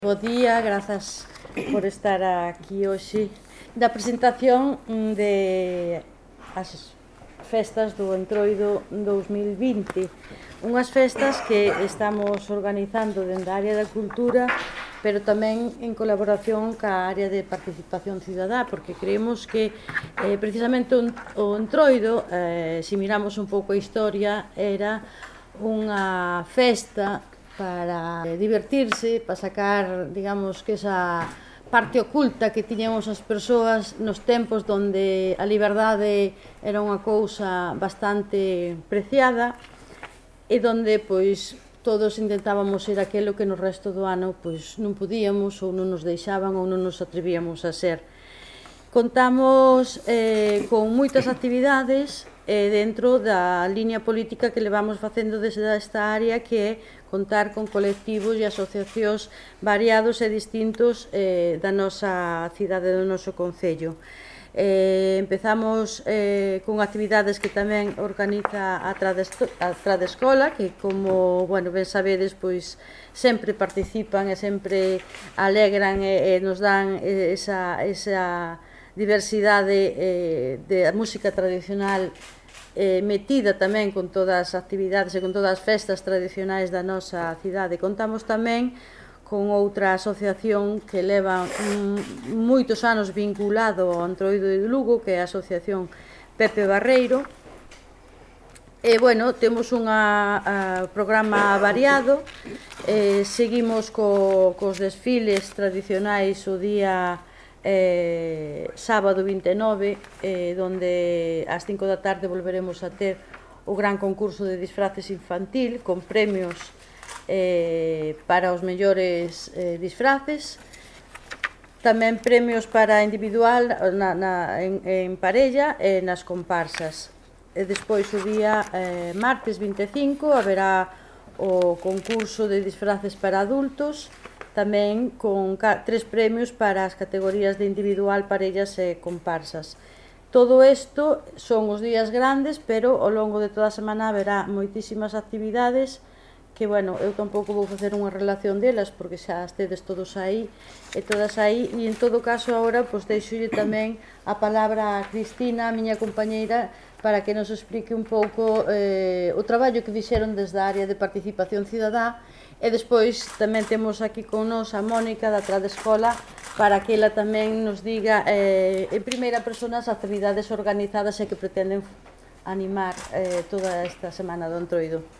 Bo día, grazas por estar aquí hoxe da presentación de as festas do Entroido 2020, unhas festas que estamos organizando dende a área da cultura, pero tamén en colaboración ca área de participación cidadá, porque creemos que precisamente o Entroido, se miramos un pouco a historia, era unha festa para divertirse, para sacar, digamos, que esa parte oculta que tiñamos as persoas nos tempos donde a liberdade era unha cousa bastante preciada e donde, pois, todos intentábamos ser aquelo que no resto do ano, pois, non podíamos ou non nos deixaban ou non nos atrevíamos a ser. Contamos con moitas actividades dentro da liña política que levamos facendo desde esta área, que é contar con colectivos e asociacións variados e distintos da nosa cidade, do noso concello. Empezamos con actividades que tamén organiza a Tradescola, que, como ben sabedes, pois sempre participan e sempre alegran e nos dan esa diversidade de música tradicional metida tamén con todas as actividades e con todas as festas tradicionais da nosa cidade. Contamos tamén con outra asociación que leva moitos anos vinculado ao Entroido de Lugo, que é a Asociación Pepe Barreiro. E, temos un programa variado, seguimos cos desfiles tradicionais o día sábado 29, donde ás 5 da tarde volveremos a ter o gran concurso de disfraces infantil con premios para os mellores disfraces, tamén premios para individual en parella e nas comparsas. E despois o día martes 25 haberá o concurso de disfraces para adultos, tamén con 3 premios para as categorías de individual, parellas e comparsas. Todo isto son os días grandes, pero ao longo de toda a semana haberá moitísimas actividades que, eu tampouco vou facer unha relación delas porque xa estedes todos aí e todas aí, e en todo caso agora pois deixolle tamén a palabra a Cristina, a miña compañeira, para que nos explique un pouco o traballo que fixeron desde a área de participación cidadá. E despois tamén temos aquí con nos a Mónica da Tradescola, para que ela tamén nos diga en primeira persona as actividades organizadas e que pretenden animar toda esta semana do Entroido.